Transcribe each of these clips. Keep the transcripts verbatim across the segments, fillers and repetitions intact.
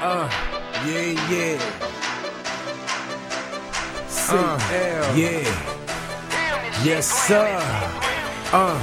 Uh, yeah, yeah. C L, uh, yeah. Yes, sir. Uh,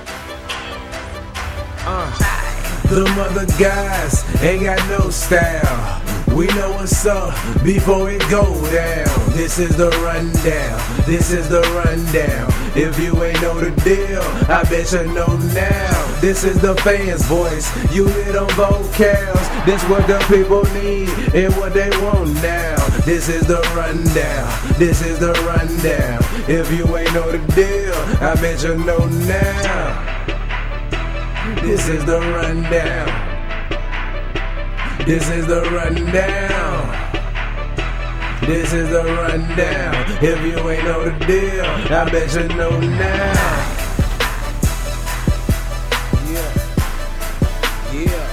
uh. Them other guys ain't got no style. We know what's up before it go down. This is the rundown. This is the rundown. If you ain't know the deal, I bet you know now. This is the fans' voice. You hear them vocals. This what the people need and what they want now. This is the rundown. This is the rundown. If you ain't know the deal, I bet you know now. This is the rundown. This is the rundown. This is the rundown. If you ain't know the deal, I bet you know now. Yeah. Yeah.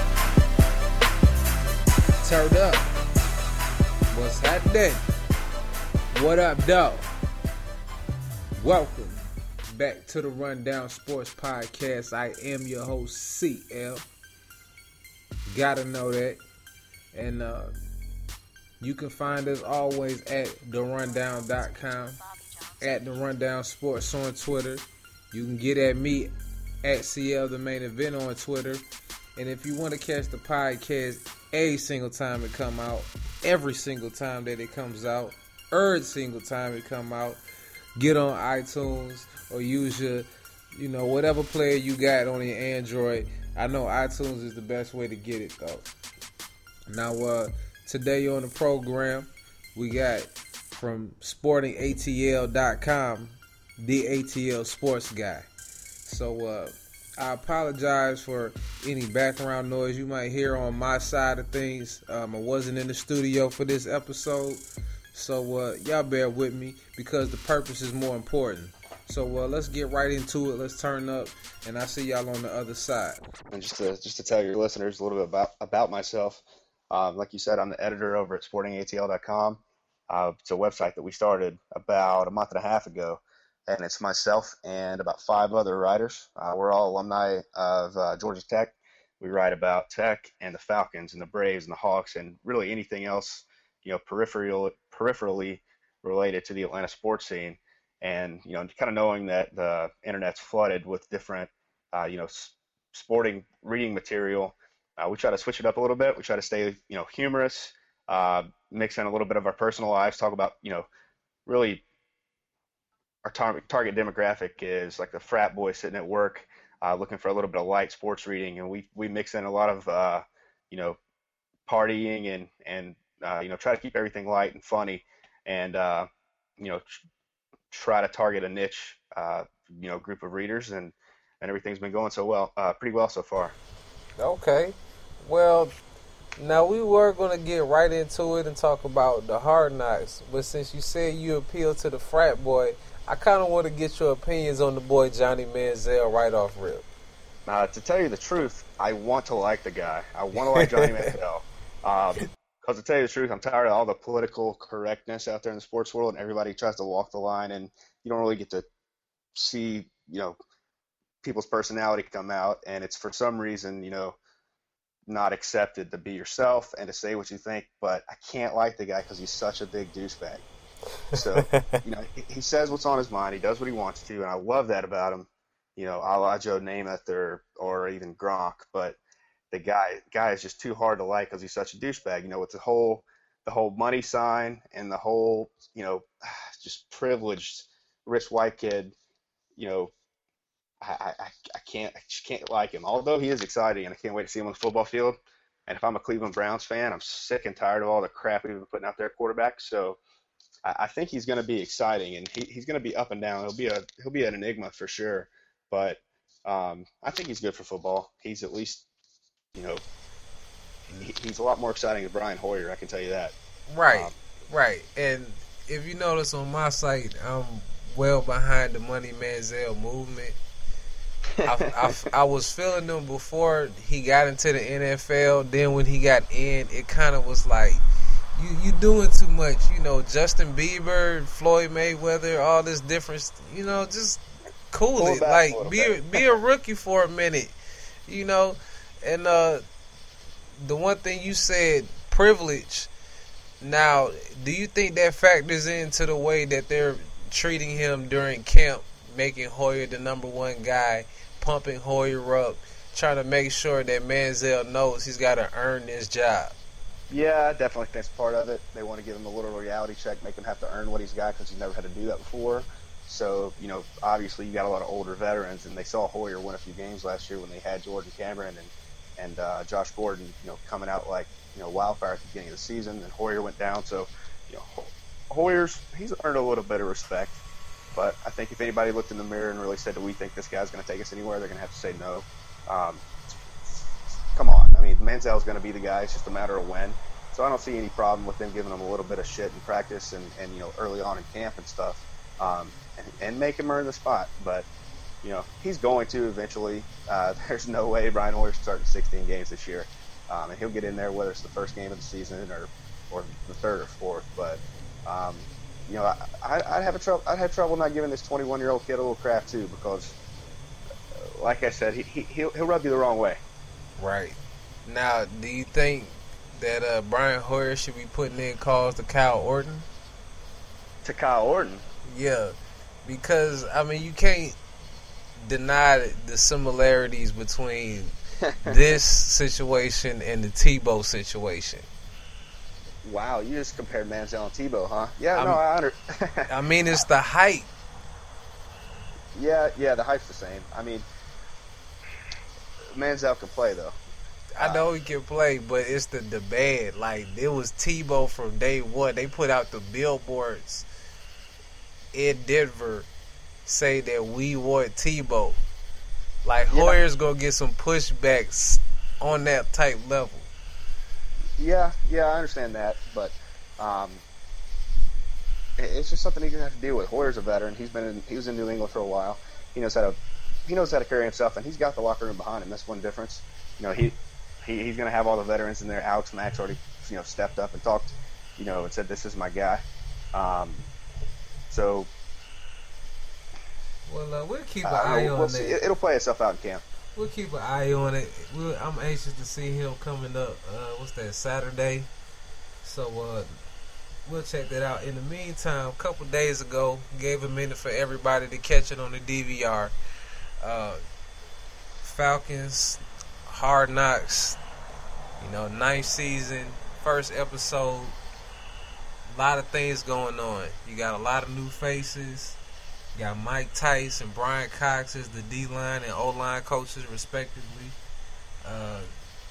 Turn up. What's happening? What up, dog? Welcome back to the Rundown Sports Podcast. I am your host, C L. Gotta know that. And uh, you can find us always at the rundown dot com, at the Rundown Sports on Twitter. You can get at me at C L the Main Event on Twitter. And if you want to catch the podcast a single time it come out, every single time that it comes out, every single time it come out, get on iTunes or use your, you know, whatever player you got on your Android. I know iTunes is the best way to get it though. Now, uh, today on the program, we got from sporting A T L dot com, the A T L sports guy. So, uh, I apologize for any background noise you might hear on my side of things. Um, I wasn't in the studio for this episode, so uh, y'all bear with me because the purpose is more important. So uh, let's get right into it. Let's turn up, and I'll see y'all on the other side. And just to just to tell your listeners a little bit about about myself. Um, like you said, I'm the editor over at sporting A T L dot com. Uh, it's a website that we started about a month and a half ago, and it's myself and about five other writers. Uh, we're all alumni of uh, Georgia Tech. We write about Tech and the Falcons and the Braves and the Hawks and really anything else, you know, peripheral, peripherally related to the Atlanta sports scene. And, you know, kind of knowing that the internet's flooded with different, uh, you know, s- sporting reading material. Uh, we try to switch it up a little bit. We try to stay, you know, humorous, uh, mix in a little bit of our personal lives, talk about, you know, really our tar- target demographic is like the frat boy sitting at work, uh, looking for a little bit of light sports reading. And we, we mix in a lot of, uh, you know, partying and, and uh, you know, try to keep everything light and funny and, uh, you know, tr- try to target a niche, uh, you know, group of readers. And, and everything's been going so well, uh, pretty well so far. Okay. Well, now we were going to get right into it and talk about the Hard Knocks, but since you said you appeal to the frat boy, I kind of want to get your opinions on the boy Johnny Manziel right off rip. Uh, to tell you the truth, I want to like the guy. I want to like Johnny Manziel. Um, because to tell you the truth, I'm tired of all the political correctness out there in the sports world, and everybody tries to walk the line, and you don't really get to see, you know, people's personality come out, and it's for some reason, you know, not accepted to be yourself and to say what you think. But I can't like the guy because he's such a big douchebag. So, you know, he, he says what's on his mind. He does what he wants to, and I love that about him. You know, a la Joe Namath or or even Gronk. But the guy guy is just too hard to like because he's such a douchebag. You know, with the whole the whole money sign and the whole, you know, just privileged rich white kid. You know, I, I, I can't I just can't like him. Although he is exciting, and I can't wait to see him on the football field. And if I'm a Cleveland Browns fan, I'm sick and tired of all the crap we've been putting out there at quarterback. So I, I think he's going to be exciting, and he, he's going to be up and down. He'll be a he'll be an enigma for sure. But um, I think he's good for football. He's at least, you know, he, he's a lot more exciting than Brian Hoyer. I can tell you that. Right, um, right. And if you notice on my site, I'm well behind the Money Manziel movement. I, I, I was feeling him before he got into the N F L. Then when he got in, it kind of was like, you you doing too much. You know, Justin Bieber, Floyd Mayweather, all this different. You know, just cool Pull it. back a Like little be a, bit. be a rookie for a minute. You know, and uh, the one thing you said privilege. Now, do you think that factors into the way that they're treating him during camp, making Hoyer the number one guy, pumping Hoyer up, trying to make sure that Manziel knows he's got to earn this job? Yeah, I definitely think that's part of it. They want to give him a little reality check, make him have to earn what he's got because he's never had to do that before. So, you know, obviously you got a lot of older veterans, and they saw Hoyer win a few games last year when they had Jordan Cameron and, and uh, Josh Gordon, you know, coming out like, you know, wildfire at the beginning of the season, and Hoyer went down. So, you know, Hoyer's, he's earned a little bit of respect. But I think if anybody looked in the mirror and really said, do we think this guy's going to take us anywhere, they're going to have to say no. Um, come on. I mean, Manziel's going to be the guy. It's just a matter of when. So I don't see any problem with them giving him a little bit of shit in practice and, and you know, early on in camp and stuff, um, and, and make him earn the spot. But, you know, he's going to eventually. Uh, there's no way Brian Hoyer's starting sixteen games this year. Um, and he'll get in there whether it's the first game of the season or, or the third or fourth. But, um, you know, I, I'd, have a trouble, I'd have trouble not giving this twenty-one-year-old kid a little crap, too, because, like I said, he, he, he'll, he'll rub you the wrong way. Right. Now, do you think that uh, Brian Hoyer should be putting in calls to Kyle Orton? To Kyle Orton? Yeah, because, I mean, you can't deny the similarities between this situation and the Tebow situation. Wow, you just compared Manziel and Tebow, huh? Yeah, I'm, no, I under. I mean, it's the hype. Yeah, yeah, the hype's the same. I mean, Manziel can play, though. I know he can play, but it's the debate. Like, it was Tebow from day one. They put out the billboards in Denver say that we want Tebow. Like, yeah. Hoyer's going to get some pushbacks on that type level. Yeah, yeah, I understand that. But um, it's just something he's going to have to deal with. Hoyer's a veteran. He's been in, he was in New England for a while. He knows how to he knows how to carry himself, and he's got the locker room behind him. That's one difference. You know, he... He, he's going to have all the veterans in there. Alex Mack's already, you know, stepped up and talked, you know, and said, this is my guy. Um, so, well, uh, we'll keep an uh, eye we'll, on we'll that. See. It'll play itself out in camp. We'll keep an eye on it. We'll, I'm anxious to see him coming up. Uh, what's that, Saturday? So, uh, we'll check that out. In the meantime, a couple days ago, gave a minute for everybody to catch it on the D V R. Uh, Falcons, Hard Knocks, you know, ninth season, first episode, a lot of things going on. You got a lot of new faces. You got Mike Tice and Brian Cox as the D-line and O-line coaches, respectively. Uh,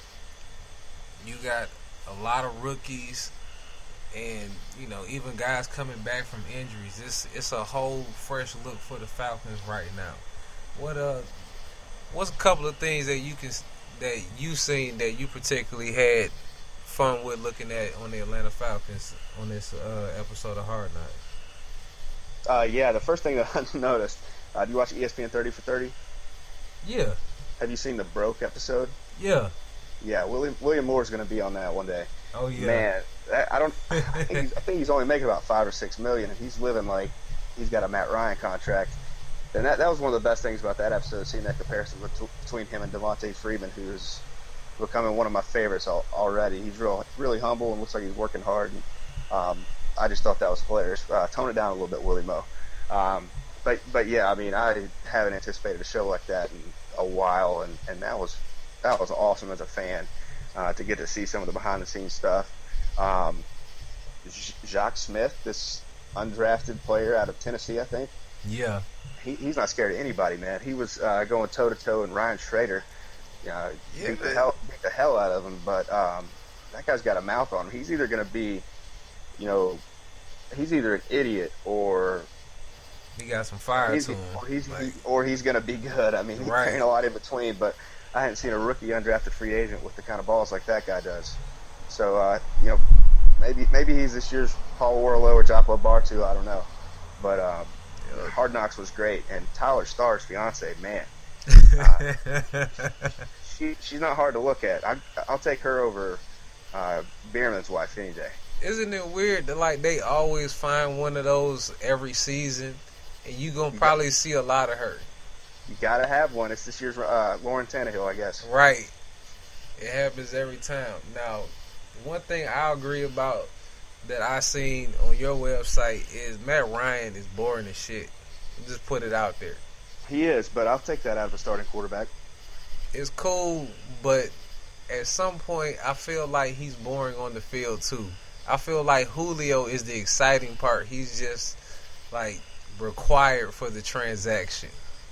you got a lot of rookies and, you know, even guys coming back from injuries. It's, it's a whole fresh look for the Falcons right now. What uh, what's a couple of things that you can that you seen that you particularly had fun with looking at on the Atlanta Falcons on this uh, episode of Hard Knocks? Uh, yeah, the first thing that I noticed, uh, do you watch E S P N thirty for thirty? Yeah. Have you seen the Broke episode? Yeah. Yeah, William William Moore's going to be on that one day. Oh yeah. Man, that, I don't. I think, he's, I think he's only making about five or six million, and he's living like he's got a Matt Ryan contract. And that that was one of the best things about that episode, seeing that comparison between him and Devontae Freeman, who's becoming one of my favorites already. He's real, really humble and looks like he's working hard. And, um, I just thought that was hilarious. Uh, tone it down a little bit, Willie Mo. Um, but but yeah, I mean, I haven't anticipated a show like that in a while, and, and that was that was awesome as a fan uh, to get to see some of the behind the scenes stuff. Um, Jacques Smith, this undrafted player out of Tennessee, I think. Yeah. He, he's not scared of anybody, man. He was uh, going toe to toe, and Ryan Schrader, uh, yeah, beat, the hell, beat the hell out of him. But um, that guy's got a mouth on him. He's either going to be, you know, he's either an idiot or he got some fire he's, to him, or he's like, he, or he's going to be good. I mean, he's right. carrying a lot in between. But I hadn't seen a rookie undrafted free agent with the kind of balls like that guy does. So uh, you know, maybe maybe he's this year's Paul Warlow or Japo Bartu. I don't know, but. Um, Hard Knocks was great, and Tyler Starr's fiance, man, uh, she she's not hard to look at. I, I'll take her over uh, Bierman's wife any day. Isn't it weird that like they always find one of those every season, and you gonna you probably got, see a lot of her? You gotta have one. It's this year's uh, Lauren Tannehill, I guess. Right. It happens every time. Now, one thing I agree about that I seen on your website is Matt Ryan is boring as shit. Just put it out there. He is, but I'll take that out of a starting quarterback. It's cool, but at some point, I feel like he's boring on the field too. I feel like Julio is the exciting part. He's just like required for the transaction.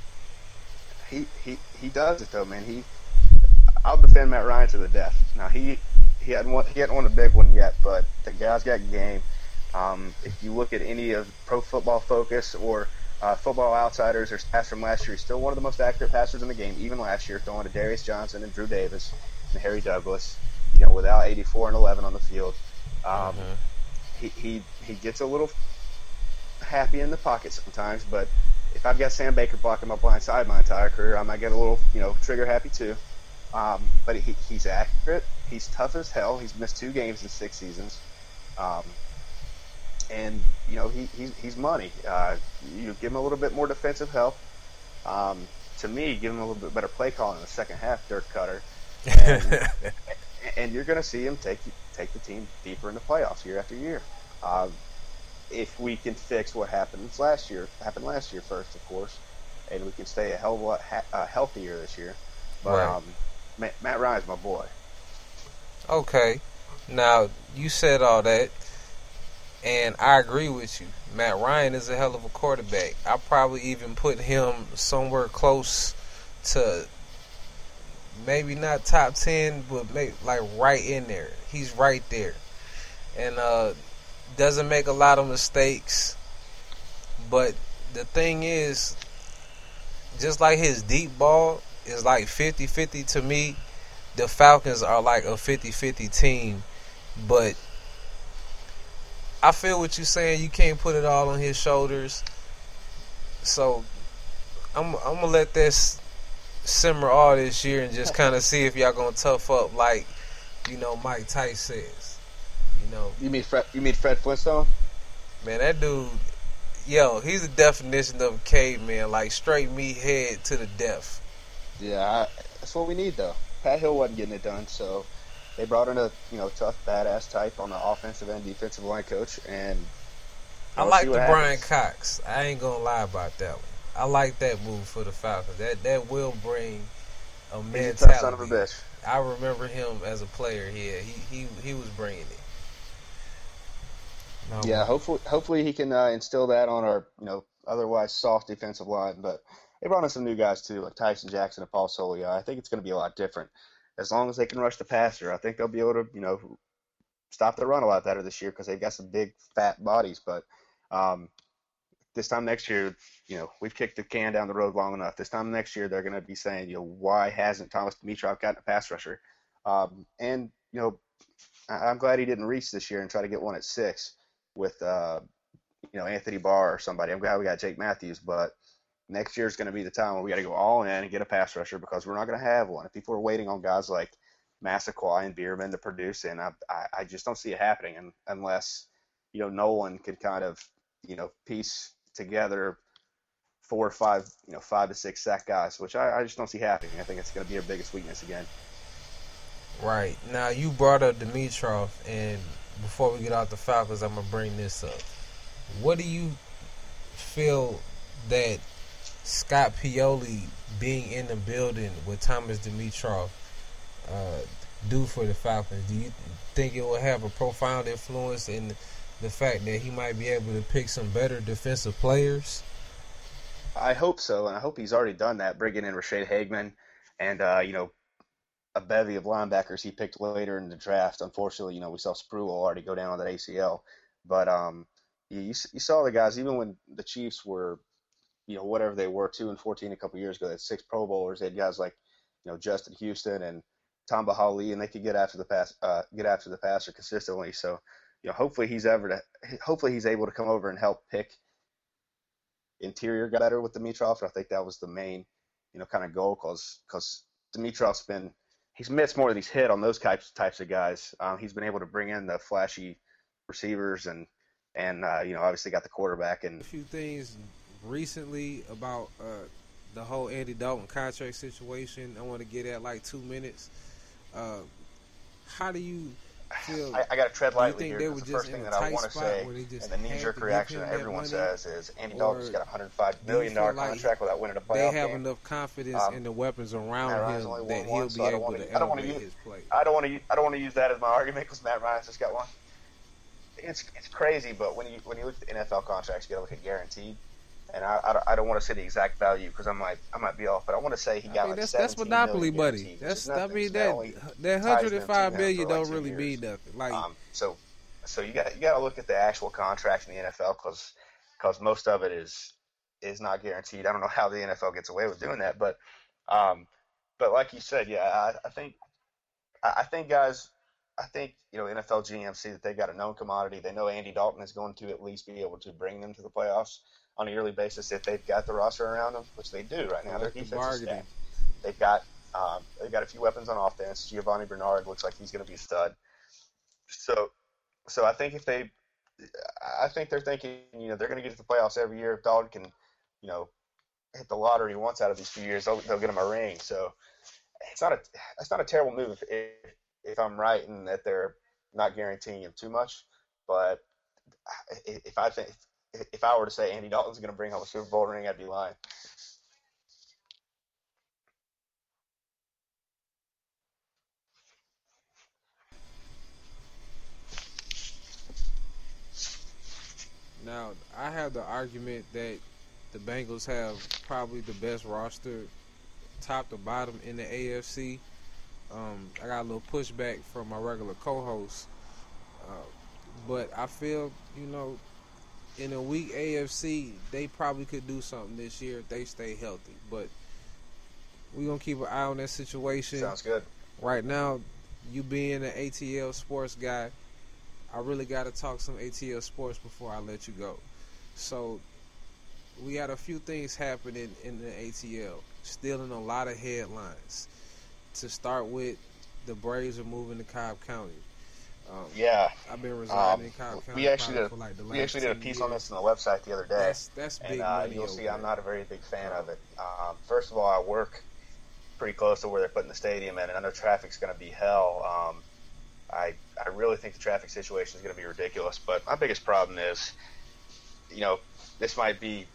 He he he does it though, man. He I'll defend Matt Ryan to the death. Now he he hadn't won, he hadn't won a big one yet, but the guy's got game. Um, if you look at any of Pro Football Focus or uh, Football Outsiders or stats from last year, he's still one of the most accurate passers in the game, even last year, throwing to Darius Johnson and Drew Davis and Harry Douglas. You know, without eighty-four and eleven on the field, um, Mm-hmm. he he he gets a little happy in the pocket sometimes, but if I've got Sam Baker blocking my blind side my entire career, I might get a little, you know, trigger happy too. Um, but he, he's accurate. He's tough as hell. He's missed two games in six seasons. Um, and, you know, he, he's, he's money. Uh, you give him a little bit more defensive help. Um, to me, give him a little bit better play calling in the second half, Dirk Cutter. And, and you're going to see him take take the team deeper in the playoffs year after year. Uh, if we can fix what happened last year, happened last year first, of course, and we can stay a hell of a lot ha- uh, healthier this year. But Right. um, Matt, Matt Ryan's my boy. Okay. Now, you said all that, and I agree with you. Matt Ryan is a hell of a quarterback. I probably even put him somewhere close to maybe not top ten, but maybe like right in there. He's right there. And uh, doesn't make a lot of mistakes. But the thing is, just like his deep ball is like fifty-fifty to me, the Falcons are like a fifty-fifty team. But I feel what you're saying. You can't put it all on his shoulders. So I'm I'm gonna let this simmer all this year and just kind of see if y'all gonna tough up like, you know, Mike Tice says. You know, You mean Fred? You mean Fred Flintstone? man, that dude, yo, he's the definition of a caveman, like straight meathead to the death. Yeah, I, that's what we need though. Pat Hill wasn't getting it done, so they brought in a you know tough, badass type on the offensive and defensive line coach, and I we'll like see the what Brian happens. Cox. I ain't gonna lie about that one. I like that move for the Falcons. That that will bring a He's a mentality. tough son of a bitch. I remember him as a player here. He he he was bringing it. No, Yeah, hopefully, hopefully he can uh, instill that on our, you know, otherwise soft defensive line. But they brought in some new guys too, like Tyson Jackson and Paul Solia. I think it's going to be a lot different as long as they can rush the passer. I think they'll be able to, you know, stop the run a lot better this year because they've got some big fat bodies. But um, this time next year, you know, we've kicked the can down the road long enough. This time next year, they're going to be saying, you know, why hasn't Thomas Dimitrov gotten a pass rusher? Um, and you know, I- I'm glad he didn't reach this year and try to get one at six with uh, you know Anthony Barr or somebody. I'm glad we got Jake Matthews, but next year is going to be the time where we got to go all in and get a pass rusher because we're not going to have one. If people are waiting on guys like Massaquoi and Bierman to produce, and I, I, I just don't see it happening un, unless you know Nolan can kind of you know piece together four or five you know five to six sack guys, which I, I just don't see happening. I think it's going to be our biggest weakness again. right. Now you brought up Dimitrov, and before we get out the Falcons, I'm gonna bring this up. What do you feel that Scott Pioli being in the building with Thomas Dimitrov uh, do for the Falcons? Do you think it will have a profound influence in the fact that he might be able to pick some better defensive players? I hope so, and I hope he's already done that, bringing in Rashad Hageman and uh, you know a bevy of linebackers he picked later in the draft. Unfortunately, you know, we saw Spruill already go down on that A C L. But um, you, you saw the guys, even when the Chiefs were, you know, whatever they were, two and fourteen a couple years ago, they had six Pro Bowlers. They had guys like, you know, Justin Houston and Tamba Hali, and they could get after the pass, uh, get after the passer consistently. So, you know, hopefully he's ever to, hopefully he's able to come over and help pick interior guy better with Dimitrov. I think that was the main, you know, kind of goal because because Dimitrov's been he's missed more than he's hit on those types types of guys. Um, he's been able to bring in the flashy receivers and and uh, you know obviously got the quarterback and A few things recently about uh, the whole Andy Dalton contract situation. I want to get at like two minutes. Uh, how do you feel? I, I got to tread Do you lightly think here they because were the just first in thing a that I tight want to spot say where they just and the knee had jerk to give reaction him that that everyone money? says is Andy Or Dalton just got a one hundred five do you million dollars feel like contract without winning a they playoff have game. enough confidence Um, in the weapons Matt around Ryan's him only that won he'll one, be so I don't able want to to. I don't want to elevate use. his play? I don't want to. I don't want to use that as my argument because Matt Ryan's just got one. It's it's crazy, but when you when you look at the N F L contracts, you got to look at guaranteed. And I, I, don't, I don't want to say the exact value because I might I might be off, but I want to say he I got mean, like that's that's seventeen monopoly, million buddy. guaranteed, which That's is I nothing. mean So that that only that ties hundred them and to five him million for like don't two really years. mean nothing. Like Um, so so you got you got to look at the actual contracts in the N F L because because most of it is is not guaranteed. I don't know how the N F L gets away with doing that, but um, but like you said, yeah, I, I think I, I think guys. I think you know N F L G M see that they got a known commodity. They know Andy Dalton is going to at least be able to bring them to the playoffs on a yearly basis if they've got the roster around them, which they do right now. Their collective defense is bargaining. stacked. They've got um, they've got a few weapons on offense. Giovanni Bernard looks like he's going to be a stud. So so I think if they, I think they're thinking you know they're going to get to the playoffs every year. If Dalton can, you know, hit the lottery once out of these few years, they'll, they'll get him a ring. So it's not a it's not a terrible move if, if if I'm right in that they're not guaranteeing him too much. But if I think if I were to say Andy Dalton's going to bring home a Super Bowl ring, I'd be lying. Now I have the argument that the Bengals have probably the best roster, top to bottom in the A F C. Um, I got a little pushback from my regular co-host, uh, but I feel you know in a weak A F C they probably could do something this year if they stay healthy. But we're gonna keep an eye on that situation. Sounds good. Right now, you being an A T L sports guy, I really got to talk some A T L sports before I let you go. So we got a few things happening in the A T L, stealing a lot of headlines. To start with, the Braves are moving to Cobb County. Um, Yeah, I've been residing um, in Cobb County we actually did. for like the last We actually did a ten piece years. on this on the website the other day. That's that's big and uh, money. you'll over see there. I'm not a very big fan of it. Um, first of all, I work pretty close to where they're putting the stadium in, and I know traffic's going to be hell. Um, I I really think the traffic situation is going to be ridiculous. But my biggest problem is, you know, this might be,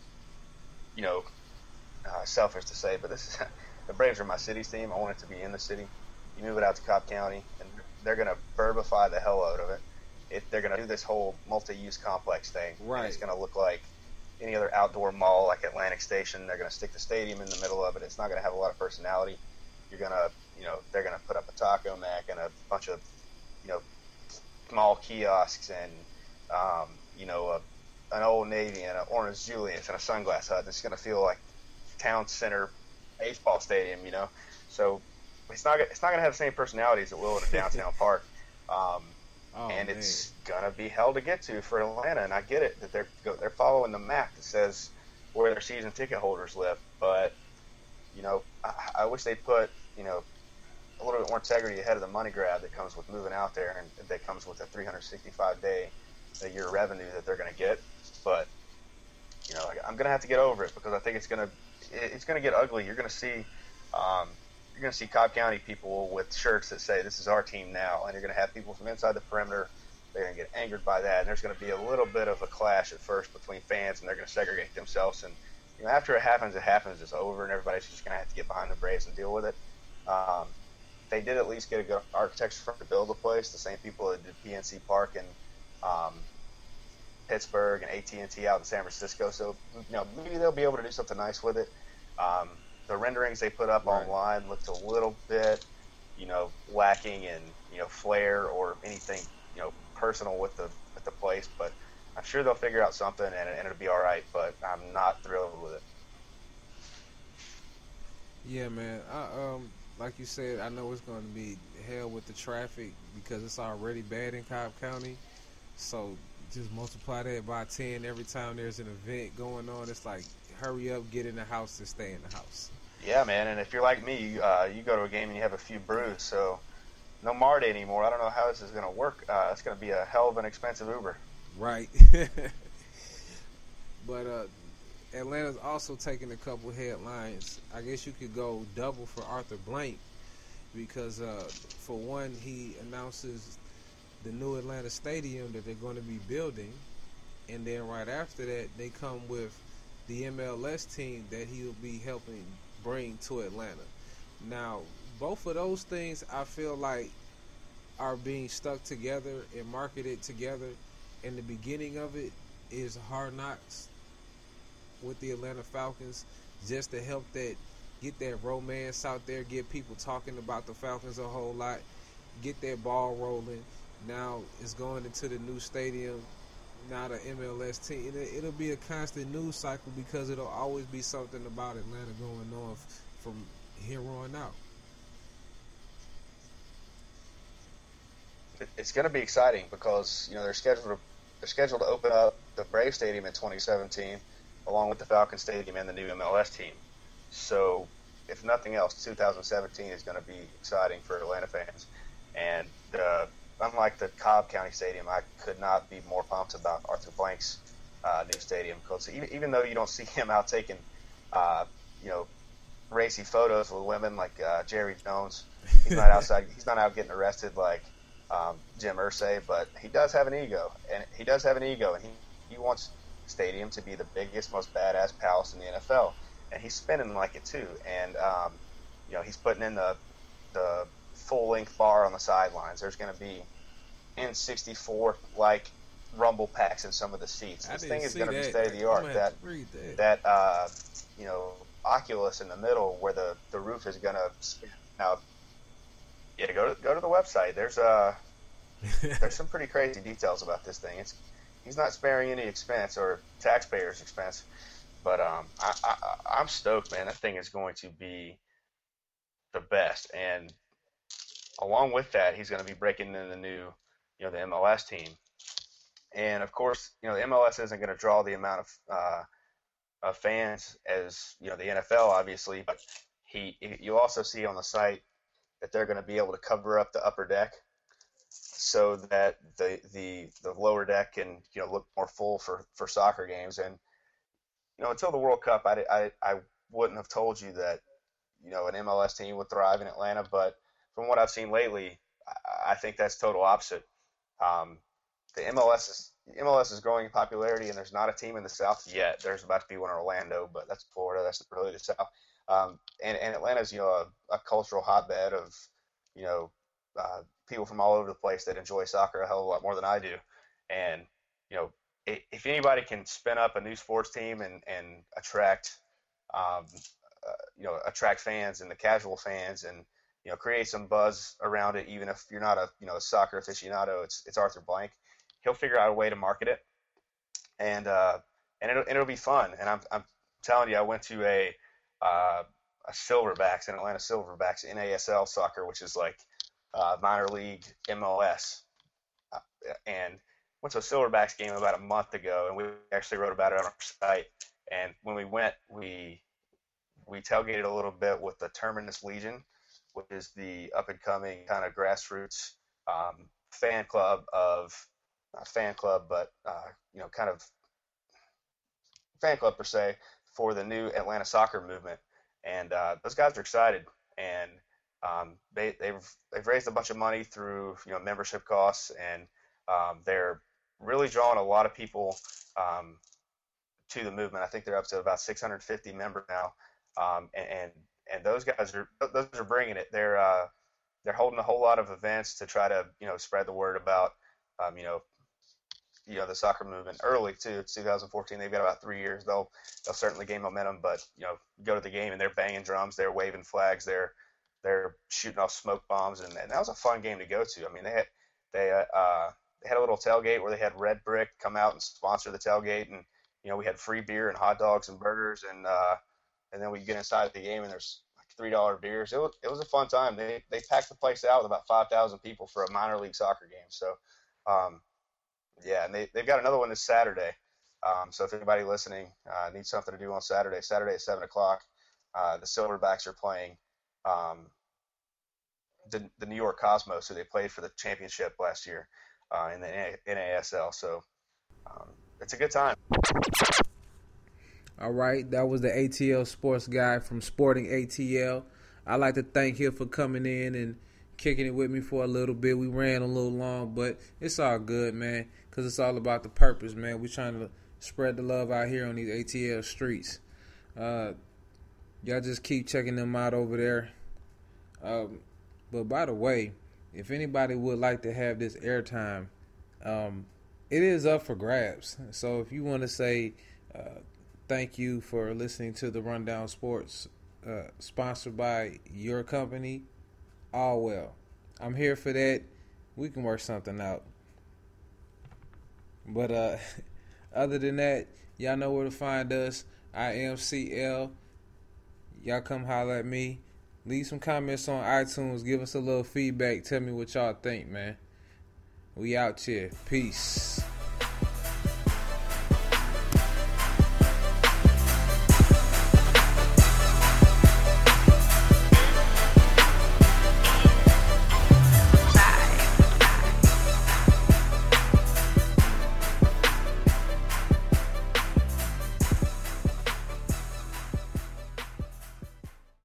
you know, uh, selfish to say, but this is the Braves are my city's team. I want it to be in the city. You move it out to Cobb County, and they're going to burbify the hell out of it. If they're going to do this whole multi-use complex thing, and Right. it's going to look like any other outdoor mall like Atlantic Station. They're going to stick the stadium in the middle of it. It's not going to have a lot of personality. You're going to, you know, they're going to put up a taco mac and a bunch of, you know, small kiosks and, um, you know, a, an Old Navy and an Orange Julius and a Sunglass Hut. It's going to feel like town center baseball stadium, you know. So it's not it's not going to have the same personality as it will in a downtown park. Um, Oh, and man. it's gonna be hell to get to for Atlanta. And I get it that they're they're following the map that says where their season ticket holders live. But you know, I, I wish they'd put you know a little bit more integrity ahead of the money grab that comes with moving out there, and that comes with a three hundred sixty-five day a year revenue that they're gonna get. But you know, I'm gonna have to get over it because I think it's gonna it's gonna get ugly. You're gonna see. Um, You're going to see Cobb County people with shirts that say this is our team now, and you're going to have people from inside the perimeter. They're going to get angered by that, and there's going to be a little bit of a clash at first between fans, and they're going to segregate themselves. And you know, after it happens, it happens. It's over, and everybody's just going to have to get behind the Braves and deal with it. Um, they did at least get a good architecture firm to build the place. The same people that did P N C Park in um, Pittsburgh and A T and T out in San Francisco. So you know, maybe they'll be able to do something nice with it. Um, The renderings they put up Right. online looked a little bit, you know, lacking in, you know, flair or anything, you know, personal with the with the place. But I'm sure they'll figure out something and, and it'll be all right. But I'm not thrilled with it. Yeah, man. I, um, like you said, I know it's going to be hell with the traffic because it's already bad in Cobb County. So just multiply that by ten every time there's an event going on. It's like, hurry up, get in the house, and stay in the house. Yeah, man. And if you're like me, uh, you go to a game and you have a few brews. So no Marty anymore. I don't know how this is going to work. Uh, it's going to be a hell of an expensive Uber. Right. But uh, Atlanta's also taking a couple headlines. I guess you could go double for Arthur Blank because, uh, for one, he announces the new Atlanta Stadium that they're going to be building, and then right after that, they come with the M L S team that he'll be helping bring to Atlanta. Now, both of those things I feel like are being stuck together and marketed together. And the beginning of it is Hard Knocks with the Atlanta Falcons, just to help that, get that romance out there, get people talking about the Falcons a whole lot, get that ball rolling. Now it's going into the new stadium, now the M L S team. It'll, it'll be a constant news cycle because it'll always be something about Atlanta going on f- from here on out. It's going to be exciting because, you know, they're scheduled to, they're scheduled to open up the Brave Stadium in twenty seventeen, along with the Falcon Stadium and the new M L S team. So, if nothing else, two thousand seventeen is going to be exciting for Atlanta fans. And uh, unlike the Cobb County Stadium, I could not be more pumped about Arthur Blank's uh, new stadium, because even, even though you don't see him out taking, uh, you know, racy photos with women like uh, Jerry Jones, he's not outside. He's not out getting arrested like um, Jim Irsay, but he does have an ego, and he does have an ego, and he, he wants stadium to be the biggest, most badass palace in the N F L, and he's spinning like it too. And um, you know, he's putting in the the full length bar on the sidelines. There's going to be N sixty-four like rumble packs in some of the seats. This thing is going to be state of the art. That that, that uh, you know, Oculus in the middle where the, the roof is going to spin. Now, yeah, go to go to the website. There's uh there's some pretty crazy details about this thing. It's he's not sparing any expense or taxpayers' expense, but um, I, I I'm stoked, man. That thing is going to be the best, and along with that, he's going to be breaking in the new, you know, the M L S team, and of course, you know, the M L S isn't going to draw the amount of uh, of fans as, you know, the N F L, obviously, but he you also see on the site that they're going to be able to cover up the upper deck so that the the the lower deck can, you know, look more full for, for soccer games. And, you know, until the World Cup, I, I, I wouldn't have told you that, you know, an M L S team would thrive in Atlanta, but from what I've seen lately, I, I think that's total opposite. Um, the M L S is M L S is growing in popularity, and there's not a team in the South yet. There's about to be one in Orlando, but that's Florida. That's really the South. Um, and, and Atlanta's, you know, a, a cultural hotbed of, you know, uh, people from all over the place that enjoy soccer a hell of a lot more than I do. And, you know, if, if anybody can spin up a new sports team and, and attract, um, uh, you know, attract fans and the casual fans and, you know, create some buzz around it, even if you're not a, you know, a soccer aficionado, it's, it's Arthur Blank. He'll figure out a way to market it. And, uh, and it'll, and it'll be fun. And I'm, I'm telling you, I went to a, Uh, a Silverbacks, in Atlanta Silverbacks, N A S L soccer, which is like uh, minor league M L S, uh, and went to a Silverbacks game about a month ago, and we actually wrote about it on our site. And when we went, we we tailgated a little bit with the Terminus Legion, which is the up and coming kind of grassroots um, fan club of not fan club, but uh, you know, kind of fan club per se, for the new Atlanta soccer movement. And uh, those guys are excited, and um, they, they've they've raised a bunch of money through, you know, membership costs, and um, they're really drawing a lot of people um, to the movement. I think they're up to about six hundred fifty members now, um, and, and and those guys are those are bringing it. They're uh, they're holding a whole lot of events to try to, you know, spread the word about um, you know. you know, the soccer movement early too. It's two thousand fourteen. They've got about three years. They'll they'll certainly gain momentum, but, you know, go to the game and they're banging drums, they're waving flags, they're they're shooting off smoke bombs, and, and that was a fun game to go to. I mean, they had they uh they had a little tailgate where they had Red Brick come out and sponsor the tailgate, and, you know, we had free beer and hot dogs and burgers, and uh and then we get inside the game and there's like three dollar beers. It was it was a fun time. They they packed the place out with about five thousand people for a minor league soccer game. So. Um, Yeah, and they, they've got another one this Saturday. Um, so if anybody listening uh, needs something to do on Saturday, Saturday at seven o'clock, uh, the Silverbacks are playing um, the, the New York Cosmos, who they played for the championship last year uh, in the N A S L. So um, it's a good time. All right, that was the A T L sports guy from Sporting A T L. I'd like to thank him for coming in and kicking it with me for a little bit. We ran a little long, but it's all good, man, because it's all about the purpose, man. We're trying to spread the love out here on these A T L streets. Uh, y'all just keep checking them out over there. Um, but by the way, if anybody would like to have this airtime, um, it is up for grabs. So if you want to say uh, thank you for listening to the Rundown Sports, uh, sponsored by your company, all well. I'm here for that. We can work something out. But uh, other than that, y'all know where to find us. I am C L. Y'all come holler at me. Leave some comments on iTunes. Give us a little feedback. Tell me what y'all think, man. We out here. Peace.